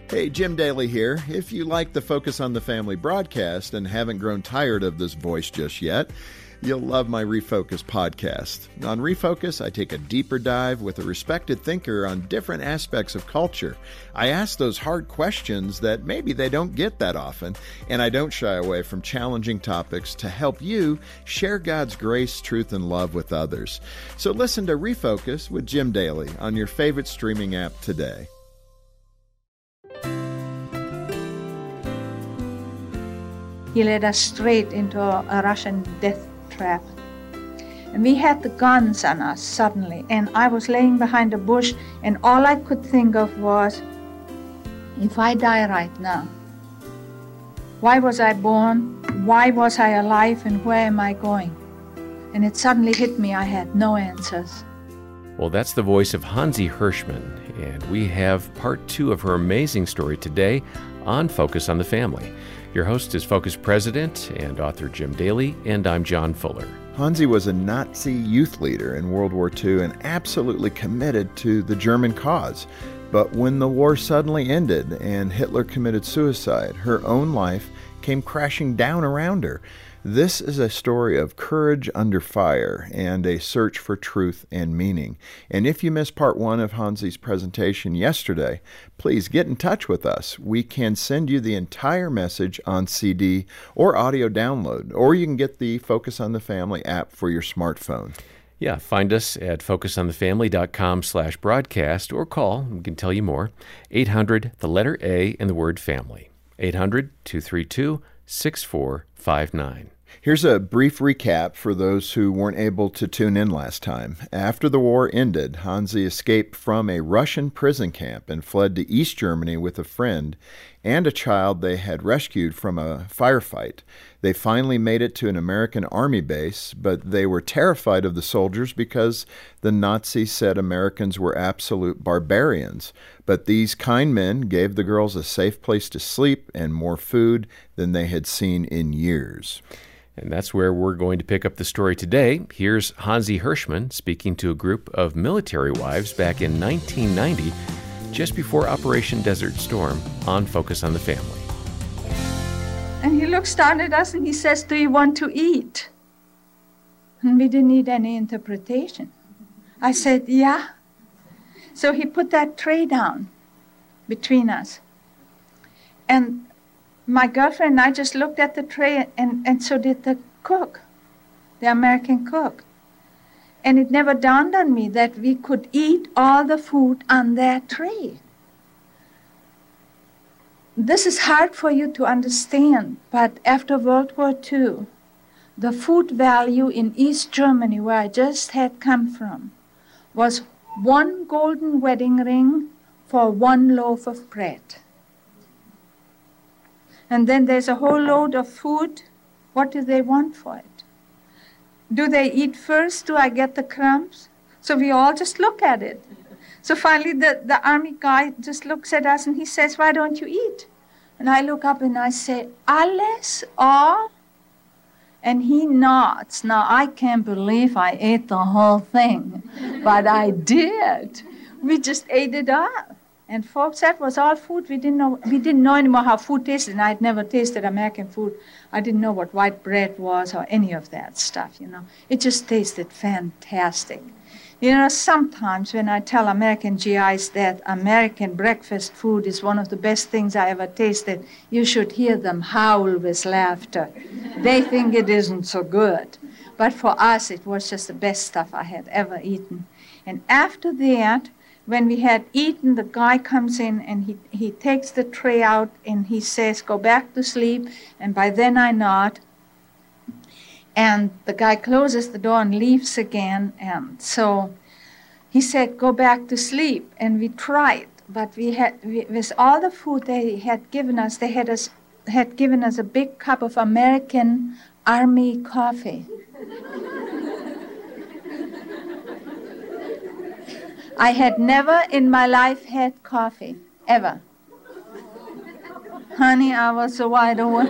Hey, Jim Daly here. If you like the Focus on the Family broadcast and haven't grown tired of this voice just yet, you'll love my Refocus podcast. On Refocus, I take a deeper dive with a respected thinker on different aspects of culture. I ask those hard questions that maybe they don't get that often, and I don't shy away from challenging topics to help you share God's grace, truth, and love with others. So listen to Refocus with Jim Daly on your favorite streaming app today. He led us straight into a Russian death trap. And we had the guns on us suddenly, and I was laying behind a bush, and all I could think of was, if I die right now, why was I born? Why was I alive? And where am I going? And it suddenly hit me, I had no answers. Well, that's the voice of Hansi Hirschman, and we have part 2 of her amazing story today on Focus on the Family. Your host is Focus President and author Jim Daly, and I'm John Fuller. Hansi was a Nazi youth leader in World War II and absolutely committed to the German cause. But when the war suddenly ended and Hitler committed suicide, her own life came crashing down around her. This is a story of courage under fire and a search for truth and meaning. And if you missed part 1 of Hansi's presentation yesterday, please get in touch with us. We can send you the entire message on CD or audio download, or you can get the Focus on the Family app for your smartphone. Yeah, find us at focusonthefamily.com/broadcast or call, we can tell you more, 800, the letter A, and the word family, 800-232-6459. Here's a brief recap for those who weren't able to tune in last time. After the war ended, Hansi escaped from a Russian prison camp and fled to East Germany with a friend and a child they had rescued from a firefight. They finally made it to an American army base, but they were terrified of the soldiers because the Nazis said Americans were absolute barbarians. But these kind men gave the girls a safe place to sleep and more food than they had seen in years. And that's where we're going to pick up the story today. Here's Hansi Hirschman speaking to a group of military wives back in 1990, just before Operation Desert Storm, on Focus on the Family. And he looks down at us and he says, "Do you want to eat?" And we didn't need any interpretation. I said, "Yeah." So he put that tray down between us. And my girlfriend and I just looked at the tray, and so did the cook, the American cook. And it never dawned on me that we could eat all the food on that tray. This is hard for you to understand, but after World War II, the food value in East Germany, where I just had come from, was 1 golden wedding ring for 1 loaf of bread. And then there's a whole load of food. What do they want for it? Do they eat first? Do I get the crumbs? So we all just look at it. So finally the army guy just looks at us and he says, "Why don't you eat?" And I look up and I say, "Alles, all?" And he nods. Now, I can't believe I ate the whole thing, but I did. We just ate it up. And folks, that was all food. We didn't know anymore how food tasted, and I'd never tasted American food. I didn't know what white bread was or any of that stuff, It just tasted fantastic. Sometimes when I tell American GIs that American breakfast food is one of the best things I ever tasted, you should hear them howl with laughter. They think it isn't so good. But for us, it was just the best stuff I had ever eaten. And after that, when we had eaten, the guy comes in and he takes the tray out and he says, "Go back to sleep." And by then I nod. And the guy closes the door and leaves again. And so he said, "Go back to sleep." And we tried. But with all the food they had given us, they had given us a big cup of American Army coffee. I had never in my life had coffee, ever. Honey, I was so wide awake.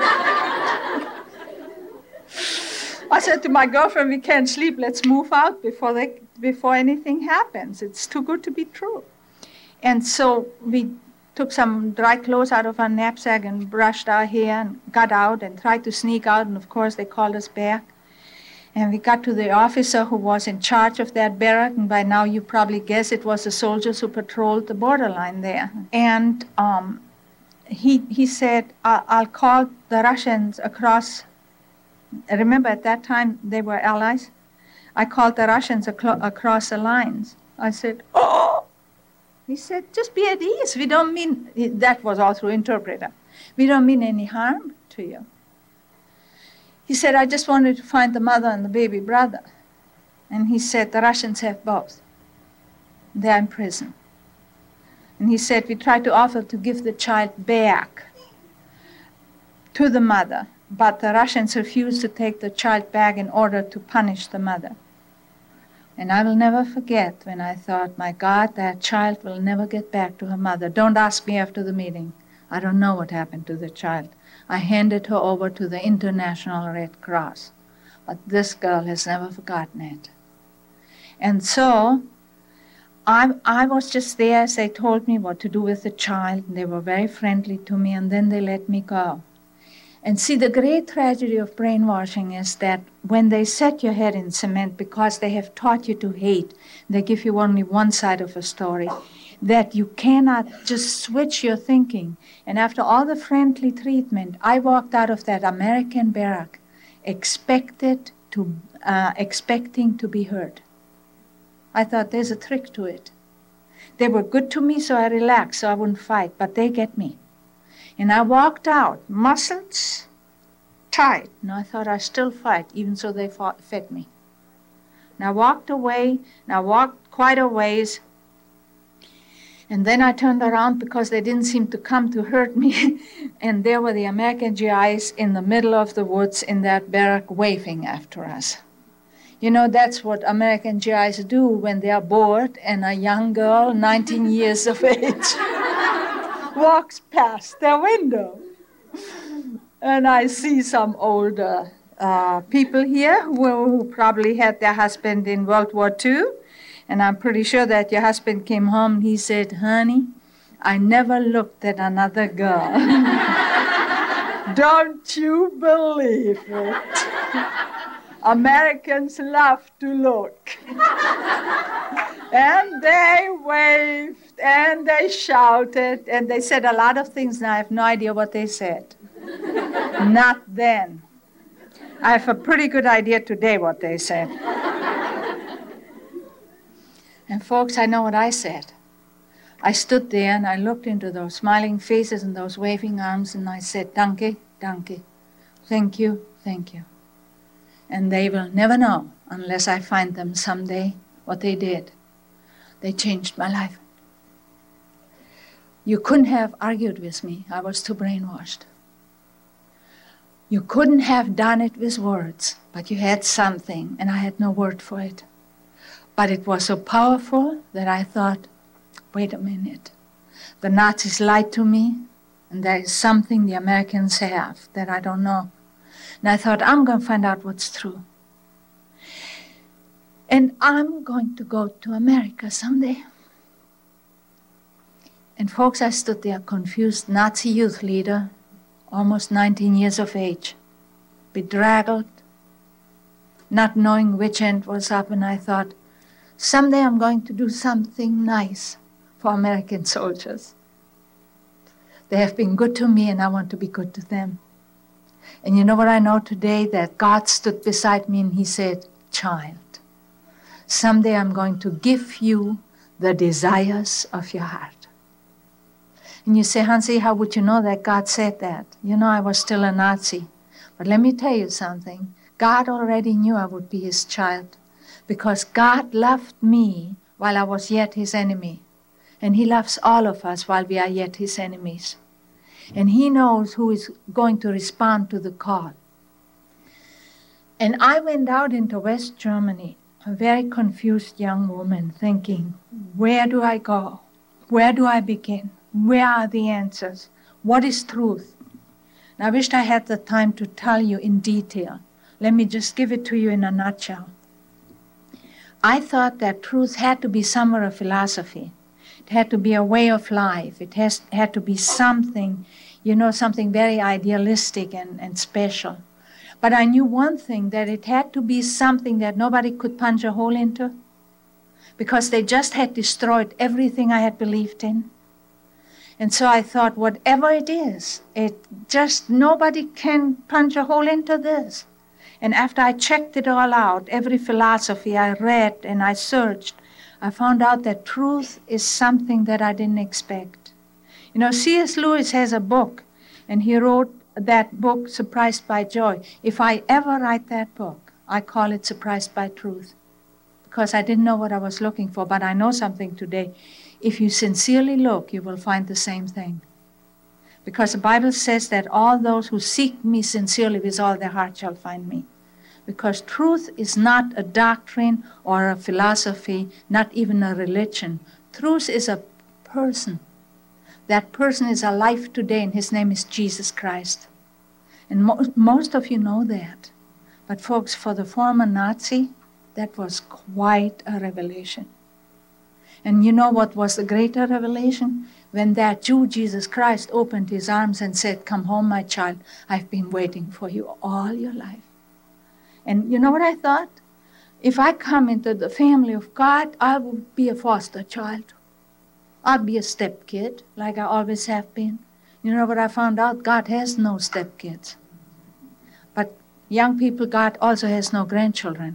I said to my girlfriend, "We can't sleep. Let's move out before anything happens. It's too good to be true." And so we took some dry clothes out of our knapsack and brushed our hair and got out and tried to sneak out, and of course they called us back. And we got to the officer who was in charge of that barrack, and by now you probably guess it was the soldiers who patrolled the borderline there. And he said, I'll call the Russians across. Remember, at that time, they were allies. I called the Russians across the lines. I said, oh! He said, just be at ease. We don't mean, that was all through interpreter. We don't mean any harm to you. He said, I just wanted to find the mother and the baby brother. And he said, the Russians have both. They're in prison. And he said, we tried to offer to give the child back to the mother, but the Russians refused to take the child back in order to punish the mother. And I will never forget when I thought, my God, that child will never get back to her mother. Don't ask me after the meeting. I don't know what happened to the child. I handed her over to the International Red Cross. But this girl has never forgotten it. And so I was just there as they told me what to do with the child. And they were very friendly to me, and then they let me go. And see, the great tragedy of brainwashing is that when they set your head in cement because they have taught you to hate, they give you only one side of a story, that you cannot just switch your thinking. And after all the friendly treatment, I walked out of that American barrack expecting to be hurt. I thought, there's a trick to it. They were good to me, so I relaxed, so I wouldn't fight, but they get me. And I walked out, muscles tight. And I thought I'd still fight, even so they fed me. And I walked away, and I walked quite a ways. And then I turned around because they didn't seem to come to hurt me. And there were the American GIs in the middle of the woods in that barrack waving after us. You know, that's what American GIs do when they are bored and a young girl, 19 years of age, walks past their window. And I see some older people here who probably had their husband in World War II. And I'm pretty sure that your husband came home and he said, honey, I never looked at another girl. Don't you believe it? Americans love to look. And they waved, and they shouted, and they said a lot of things, and I have no idea what they said. Not then. I have a pretty good idea today what they said. And folks, I know what I said. I stood there, and I looked into those smiling faces and those waving arms, and I said, danke, danke, thank you, thank you. And they will never know, unless I find them someday, what they did. They changed my life. You couldn't have argued with me. I was too brainwashed. You couldn't have done it with words, but you had something, and I had no word for it. But it was so powerful that I thought, wait a minute. The Nazis lied to me, and there is something the Americans have that I don't know. And I thought, I'm going to find out what's true. And I'm going to go to America someday. And folks, I stood there, confused Nazi youth leader, almost 19 years of age, bedraggled, not knowing which end was up. And I thought, someday I'm going to do something nice for American soldiers. They have been good to me, and I want to be good to them. And you know what I know today? That God stood beside me and he said, child, someday I'm going to give you the desires of your heart. And you say, Hansi, how would you know that God said that? You know, I was still a Nazi. But let me tell you something. God already knew I would be his child, because God loved me while I was yet his enemy. And he loves all of us while we are yet his enemies. And he knows who is going to respond to the call. And I went out into West Germany, a very confused young woman, thinking, where do I go? Where do I begin? Where are the answers? What is truth? And I wished I had the time to tell you in detail. Let me just give it to you in a nutshell. I thought that truth had to be somewhere a philosophy. It had to be a way of life. It had to be something, something very idealistic and special. But I knew one thing, that it had to be something that nobody could punch a hole into, because they just had destroyed everything I had believed in. And so I thought, whatever it is, nobody can punch a hole into this. And after I checked it all out, every philosophy I read and I searched, I found out that truth is something that I didn't expect. C.S. Lewis has a book, and he wrote that book, Surprised by Joy. If I ever write that book, I call it Surprised by Truth, because I didn't know what I was looking for, but I know something today. If you sincerely look, you will find the same thing. Because the Bible says that all those who seek me sincerely with all their heart shall find me. Because truth is not a doctrine or a philosophy, not even a religion. Truth is a person. That person is alive today, and his name is Jesus Christ. And most of you know that. But folks, for the former Nazi, that was quite a revelation. And you know what was the greater revelation? When that Jew, Jesus Christ, opened his arms and said, "Come home, my child. I've been waiting for you all your life." And you know what I thought? If I come into the family of God, I will be a foster child. I'll be a stepkid, like I always have been. You know what I found out? God has no stepkids. But young people, God also has no grandchildren.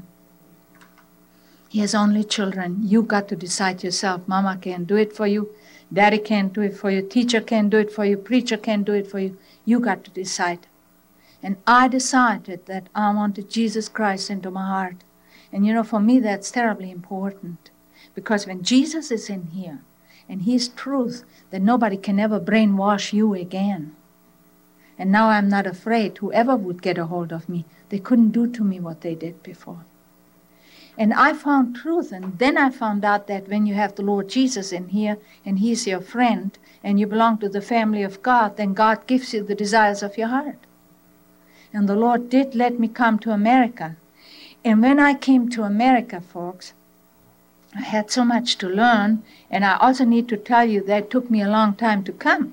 He has only children. You got to decide yourself. Mama can't do it for you. Daddy can't do it for you. Teacher can't do it for you. Preacher can't do it for you. You got to decide. And I decided that I wanted Jesus Christ into my heart. And for me, that's terribly important. Because when Jesus is in here, and He's truth, then nobody can ever brainwash you again. And now I'm not afraid. Whoever would get a hold of me, they couldn't do to me what they did before. And I found truth, and then I found out that when you have the Lord Jesus in here, and He's your friend, and you belong to the family of God, then God gives you the desires of your heart. And the Lord did let me come to America. And when I came to America, folks, I had so much to learn, and I also need to tell you that it took me a long time to come.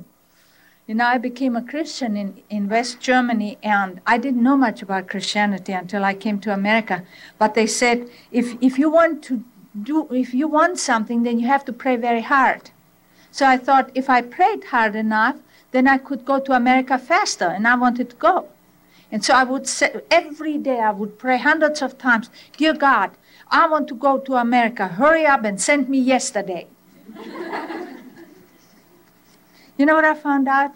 I became a Christian in West Germany, and I didn't know much about Christianity until I came to America. But they said, if you want something, then you have to pray very hard. So I thought, if I prayed hard enough, then I could go to America faster, and I wanted to go. And so I would say, every day I would pray hundreds of times, "Dear God, I want to go to America. Hurry up and send me yesterday." You know what I found out?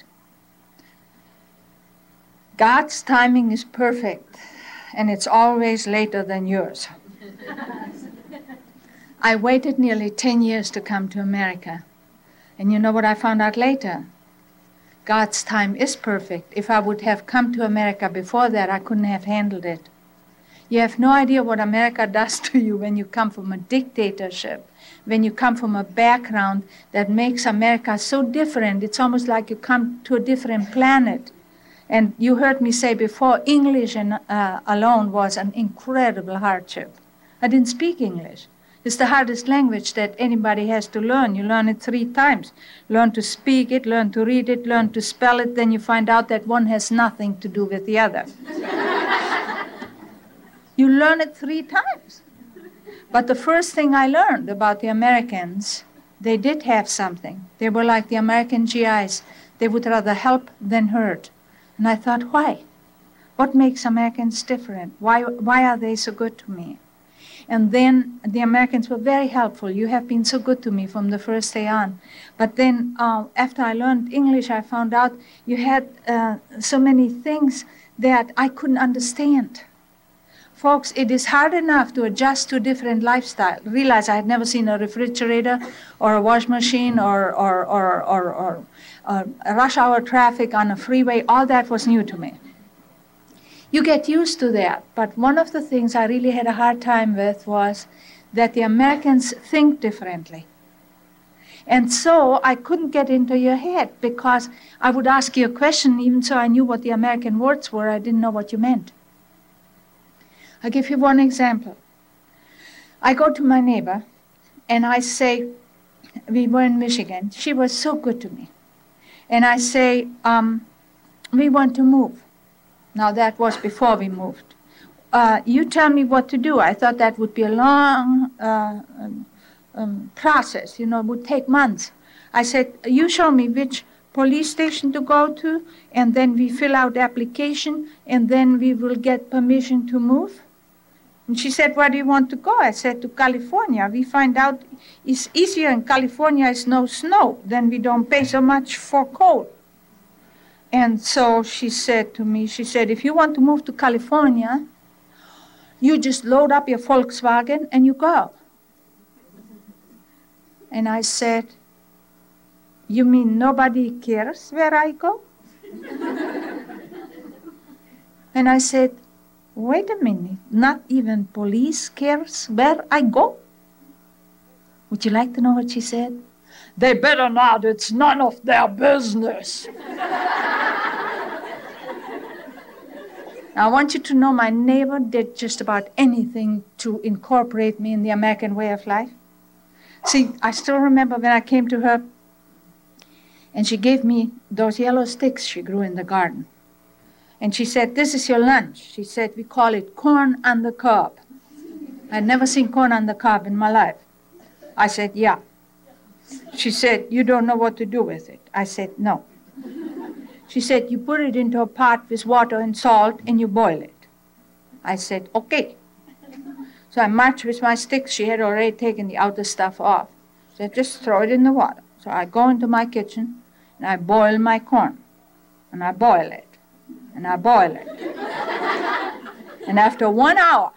God's timing is perfect, and it's always later than yours. I waited nearly 10 years to come to America. And you know what I found out later? God's time is perfect. If I would have come to America before that, I couldn't have handled it. You have no idea what America does to you when you come from a dictatorship, when you come from a background that makes America so different. It's almost like you come to a different planet. And you heard me say before, English alone was an incredible hardship. I didn't speak English. It's the hardest language that anybody has to learn. You learn it 3 times. Learn to speak it, learn to read it, learn to spell it, then you find out that one has nothing to do with the other. You learn it 3 times. But the first thing I learned about the Americans, they did have something. They were like the American GIs. They would rather help than hurt. And I thought, why? What makes Americans different? Why are they so good to me? And then the Americans were very helpful. You have been so good to me from the first day on. But then after I learned English, I found out you had so many things that I couldn't understand. Folks, it is hard enough to adjust to a different lifestyle. Realize I had never seen a refrigerator or a wash machine or rush hour traffic on a freeway. All that was new to me. You get used to that. But one of the things I really had a hard time with was that the Americans think differently. And so I couldn't get into your head because I would ask you a question, even so I knew what the American words were, I didn't know what you meant. I'll give you one example. I go to my neighbor and I say, we were in Michigan. She was so good to me. And I say, we want to move. Now, that was before we moved. You tell me what to do. I thought that would be a long process, it would take months. I said, you show me which police station to go to, and then we fill out the application, and then we will get permission to move. And she said, where do you want to go? I said, to California. We find out it's easier in California, it's no snow, then we don't pay so much for coal. And so she said to me, if you want to move to California, you just load up your Volkswagen and you go. And I said, you mean nobody cares where I go? And I said, wait a minute, not even police cares where I go? Would you like to know what she said? They better not, it's none of their business. Now, I want you to know my neighbor did just about anything to incorporate me in the American way of life. See, I still remember when I came to her, and she gave me those yellow sticks she grew in the garden. And she said, this is your lunch. She said, we call it corn on the cob. I'd never seen corn on the cob in my life. I said, yeah. She said, you don't know what to do with it. I said, no. She said, you put it into a pot with water and salt and you boil it. I said, okay. So I marched with my sticks. She had already taken the outer stuff off. She said, just throw it in the water. So I go into my kitchen and I boil my corn. And I boil it. And I boil it. And after 1 hour,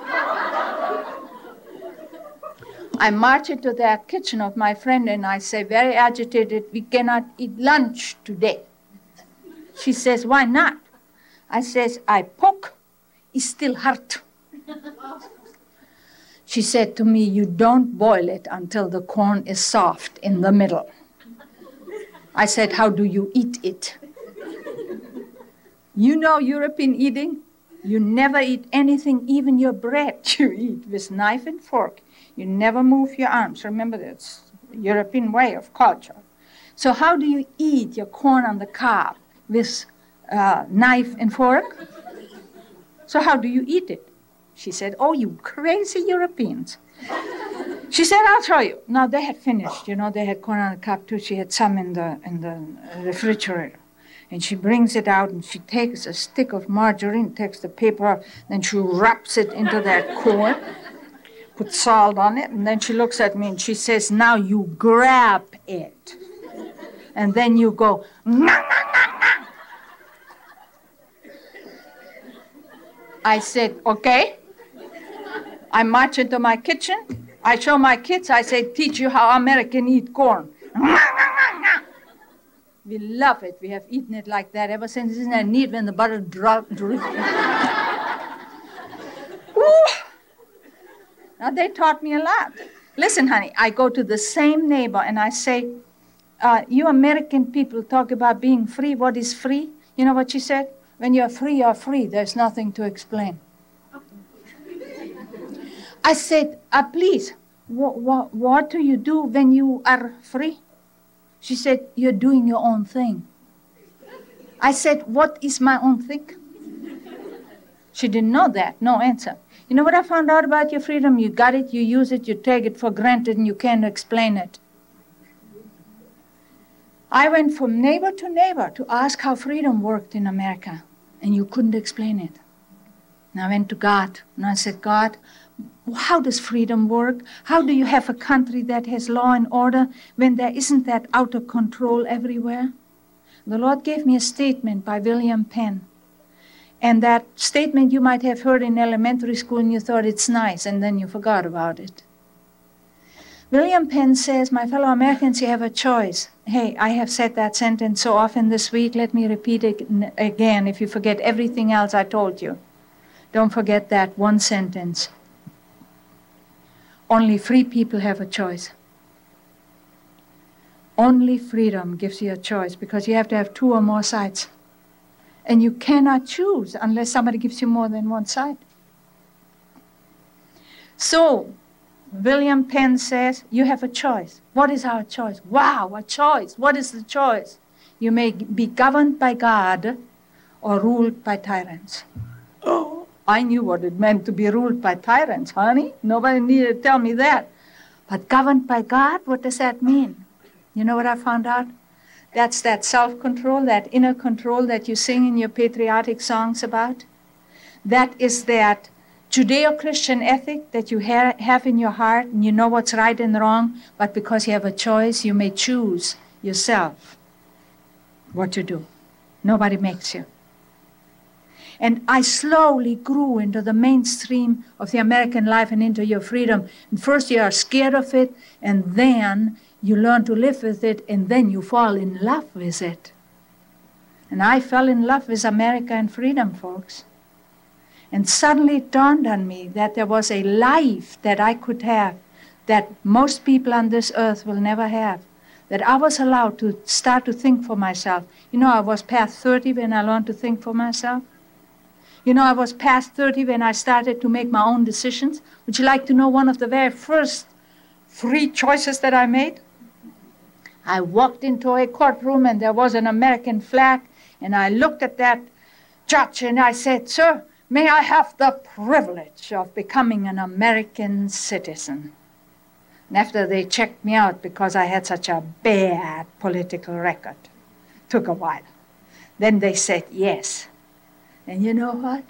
I march into the kitchen of my friend and I say, very agitated, we cannot eat lunch today. She says, why not? I says, I poke, it's still hurt. She said to me, you don't boil it until the corn is soft in the middle. I said, how do you eat it? You know European eating? You never eat anything, even your bread you eat with knife and fork. You never move your arms. Remember, that's the European way of culture. So how do you eat your corn on the cob? With knife and fork? So how do you eat it? She said, oh, you crazy Europeans. She said, I'll show you. Now, they had finished. They had corn on the cob, too. She had some in the refrigerator. And she brings it out, and she takes a stick of margarine, takes the paper, then she wraps it into that corn, puts salt on it, and then she looks at me, and she says, now you grab it. And then you go, nah, nah, nah, nah. I said, okay. I march into my kitchen. I show my kids. I say, teach you how Americans eat corn. We love it. We have eaten it like that ever since. Isn't that neat when the butter drips? Now, they taught me a lot. Listen, honey, I go to the same neighbor and I say, you American people talk about being free. What is free? You know what she said? When you're free, you're free. There's nothing to explain. I said, please, what do you do when you are free? She said, you're doing your own thing. I said, what is my own thing? She didn't know that. No answer. You know what I found out about your freedom? You got it, you use it, you take it for granted, and you can't explain it. I went from neighbor to ask how freedom worked in America, and you couldn't explain it. And I went to God, and I said, God, how does freedom work? How do you have a country that has law and order when there isn't that out of control everywhere? The Lord gave me a statement by William Penn. And that statement you might have heard in elementary school and you thought it's nice, and then you forgot about it. William Penn says, my fellow Americans, you have a choice. Hey, I have said that sentence so often this week. Let me repeat it again if you forget everything else I told you. Don't forget that one sentence. Only free people have a choice. Only freedom gives you a choice because you have to have 2 or more sides. And you cannot choose unless somebody gives you more than one side. So, William Penn says, you have a choice. What is our choice? Wow, a choice. What is the choice? You may be governed by God or ruled by tyrants. Oh, I knew what it meant to be ruled by tyrants, honey. Nobody needed to tell me that. But governed by God, what does that mean? You know what I found out? That's that self-control, that inner control that you sing in your patriotic songs about. That is that Judeo-Christian ethic that you have in your heart, and you know what's right and wrong, but because you have a choice, you may choose yourself what to do. Nobody makes you. And I slowly grew into the mainstream of the American life and into your freedom. And first you are scared of it, and then you learn to live with it, and then you fall in love with it. And I fell in love with America and freedom, folks. And suddenly it dawned on me that there was a life that I could have that most people on this earth will never have. That I was allowed to start to think for myself. You know, I was past 30 when I learned to think for myself. You know, I was past 30 when I started to make my own decisions. Would you like to know one of the very first free choices that I made? I walked into a courtroom and there was an American flag, and I looked at that judge and I said, "Sir, may I have the privilege of becoming an American citizen?" And after they checked me out because I had such a bad political record, took a while. Then they said yes. And you know what?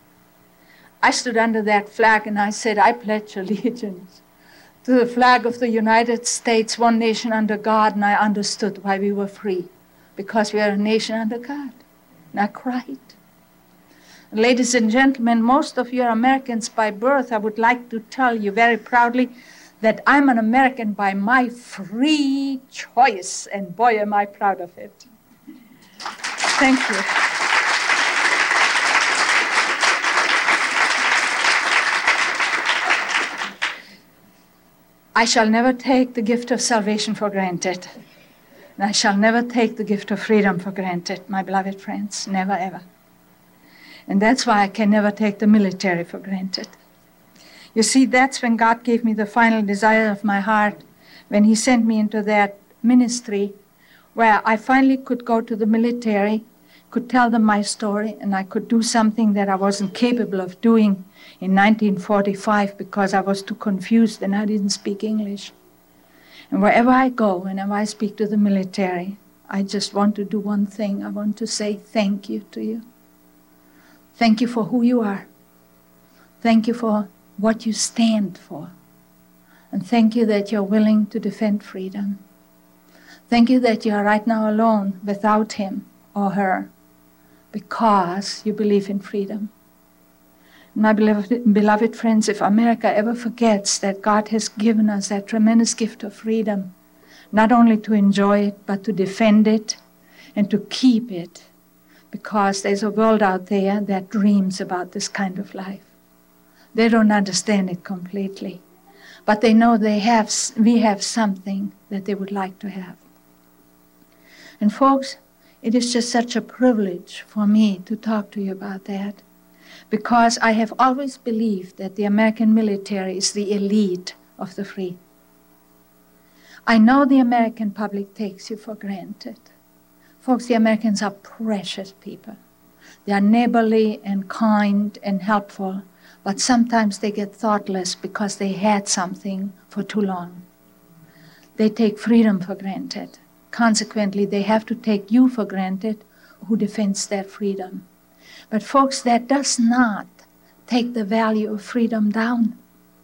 I stood under that flag and I said, "I pledge allegiance to the flag of the United States, one nation under God," and I understood why we were free, because we are a nation under God. And I cried. Ladies and gentlemen, most of you are Americans by birth. I would like to tell you very proudly that I'm an American by my free choice, and boy, am I proud of it. Thank you. I shall never take the gift of salvation for granted. And I shall never take the gift of freedom for granted, my beloved friends, never ever. And that's why I can never take the military for granted. You see, that's when God gave me the final desire of my heart, when he sent me into that ministry where I finally could go to the military, could tell them my story, and I could do something that I wasn't capable of doing in 1945 because I was too confused and I didn't speak English. And wherever I go, whenever I speak to the military, I just want to do one thing. I want to say thank you to you. Thank you for who you are. Thank you for what you stand for. And thank you that you're willing to defend freedom. Thank you that you are right now alone without him or her because you believe in freedom. My beloved friends, if America ever forgets that God has given us that tremendous gift of freedom, not only to enjoy it, but to defend it and to keep it, because there's a world out there that dreams about this kind of life. They don't understand it completely, but they know we have something that they would like to have. And folks, it is just such a privilege for me to talk to you about that, because I have always believed that the American military is the elite of the free. I know the American public takes you for granted. Folks, the Americans are precious people. They are neighborly and kind and helpful, but sometimes they get thoughtless because they had something for too long. They take freedom for granted. Consequently, they have to take you for granted who defends that freedom. But folks, that does not take the value of freedom down.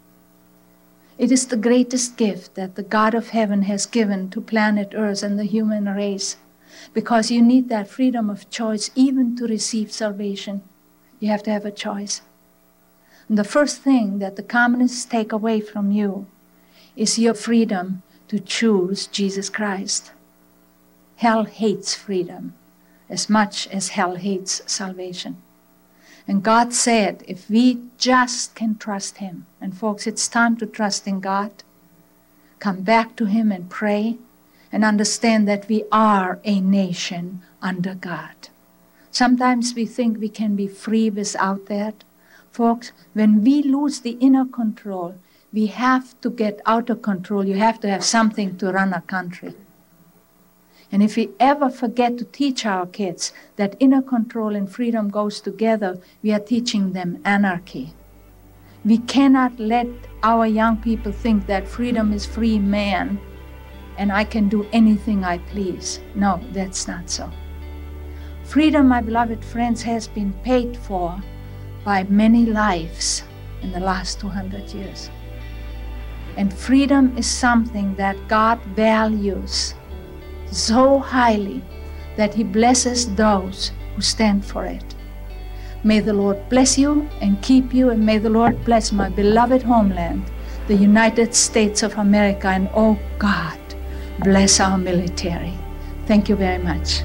It is the greatest gift that the God of heaven has given to planet Earth and the human race, because you need that freedom of choice even to receive salvation. You have to have a choice. And the first thing that the communists take away from you is your freedom to choose Jesus Christ. Hell hates freedom as much as hell hates salvation. And God said, if we just can trust him, and folks, it's time to trust in God, come back to him and pray, and understand that we are a nation under God. Sometimes we think we can be free without that. Folks, when we lose the inner control, we have to get out of control. You have to have something to run a country. And if we ever forget to teach our kids that inner control and freedom goes together, we are teaching them anarchy. We cannot let our young people think that freedom is free man and I can do anything I please. No, that's not so. Freedom, my beloved friends, has been paid for by many lives in the last 200 years. And freedom is something that God values so highly that He blesses those who stand for it. May the Lord bless you and keep you, and may the Lord bless my beloved homeland, the United States of America, and oh God, bless our military. Thank you very much.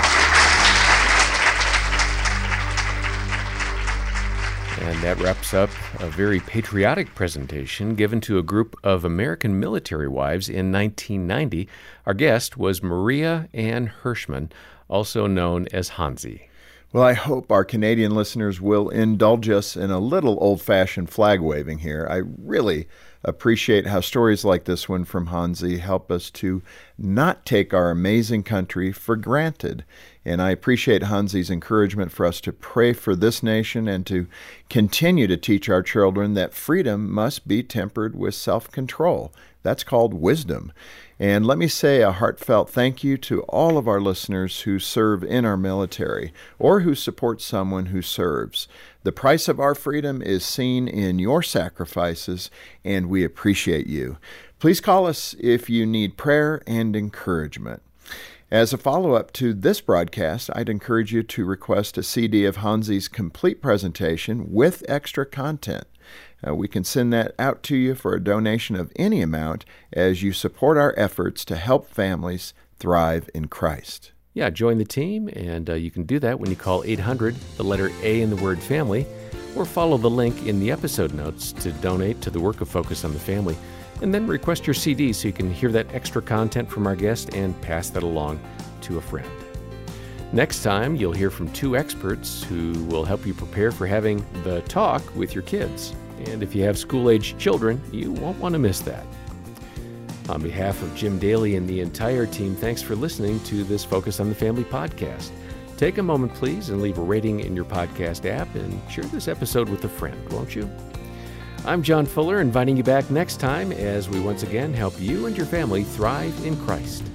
And that wraps up a very patriotic presentation given to a group of American military wives in 1990. Our guest was Maria Ann Hirschman, also known as Hansi. Well, I hope our Canadian listeners will indulge us in a little old-fashioned flag waving here. I really appreciate how stories like this one from Hansi help us to not take our amazing country for granted. And I appreciate Hansi's encouragement for us to pray for this nation and to continue to teach our children that freedom must be tempered with self-control. That's called wisdom. And let me say a heartfelt thank you to all of our listeners who serve in our military or who support someone who serves. The price of our freedom is seen in your sacrifices, and we appreciate you. Please call us if you need prayer and encouragement. As a follow-up to this broadcast, I'd encourage you to request a CD of Hansi's complete presentation with extra content. We can send that out to you for a donation of any amount as you support our efforts to help families thrive in Christ. Yeah, join the team, and you can do that when you call 800, the letter A in the word family, or follow the link in the episode notes to donate to the work of Focus on the Family. And then request your CD so you can hear that extra content from our guest and pass that along to a friend. Next time, you'll hear from two experts who will help you prepare for having the talk with your kids. And if you have school-age children, you won't want to miss that. On behalf of Jim Daly and the entire team, thanks for listening to this Focus on the Family podcast. Take a moment, please, and leave a rating in your podcast app and share this episode with a friend, won't you? I'm John Fuller, inviting you back next time as we once again help you and your family thrive in Christ.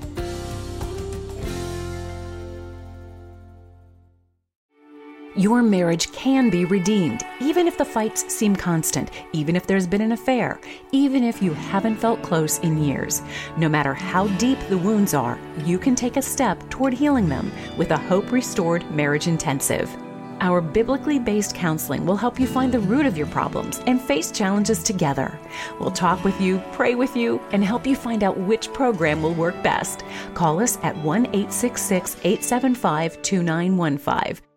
Your marriage can be redeemed, even if the fights seem constant, even if there's been an affair, even if you haven't felt close in years. No matter how deep the wounds are, you can take a step toward healing them with a Hope Restored Marriage Intensive. Our biblically based counseling will help you find the root of your problems and face challenges together. We'll talk with you, pray with you, and help you find out which program will work best. Call us at 1-866-875-2915.